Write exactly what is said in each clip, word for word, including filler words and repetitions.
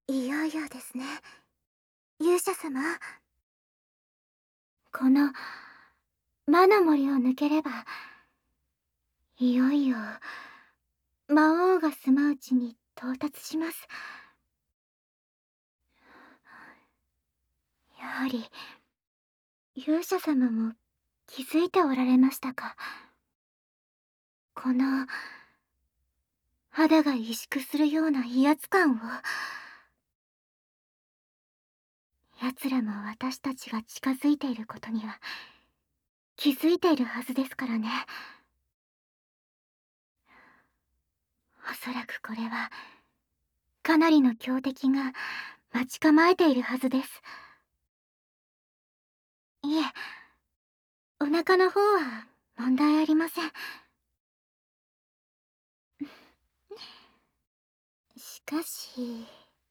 いよいよですね。勇者様。この魔の森を抜ければ、いよいよ魔王が住まう地に到達します。やはり勇者様も気づいておられましたか。この肌が萎縮するような威圧感を。奴らも私たちが近づいていることには気づいているはずですからね。おそらくこれはかなりの強敵が待ち構えているはずです。いえ、お腹の方は問題ありません。しかし、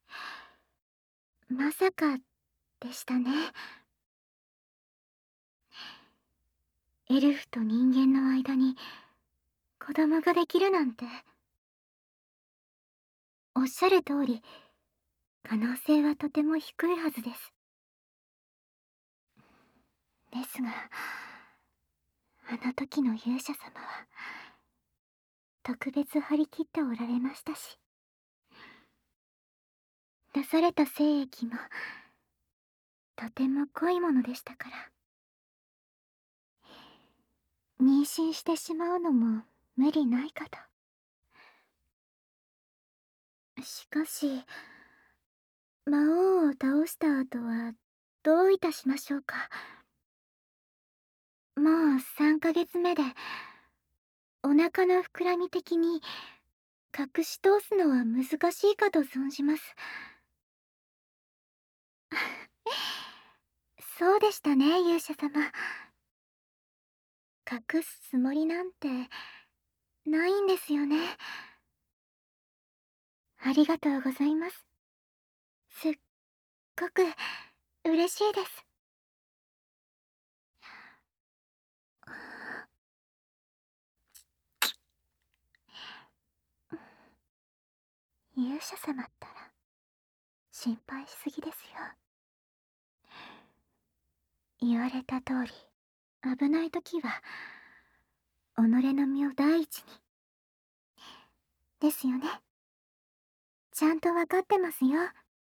まさかでしたね。エルフと人間の間に子供ができるなんて。おっしゃる通り、可能性はとても低いはずです。ですが、あの時の勇者様は特別張り切っておられましたし、出された精液もとても濃いものでしたから、妊娠してしまうのも無理ないかと。しかし、魔王を倒した後はどういたしましょうか。もうさんかげつめで、お腹の膨らみ的に隠し通すのは難しいかと存じます。そうでしたね、勇者様。隠すつもりなんてないんですよね。ありがとうございます。すっごく嬉しいです。勇者様ったら心配しすぎですよ。言われた通り、危ない時は己の身を第一に。ですよね。ちゃんと分かってますよ。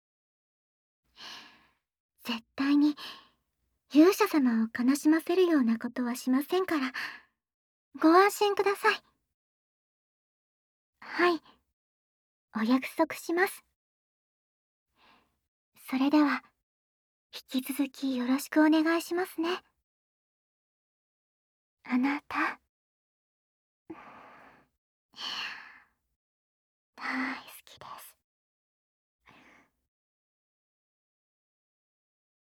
絶対に勇者様を悲しませるようなことはしませんから、ご安心ください。はい、お約束します。それでは、引き続きよろしくお願いしますね。あなた。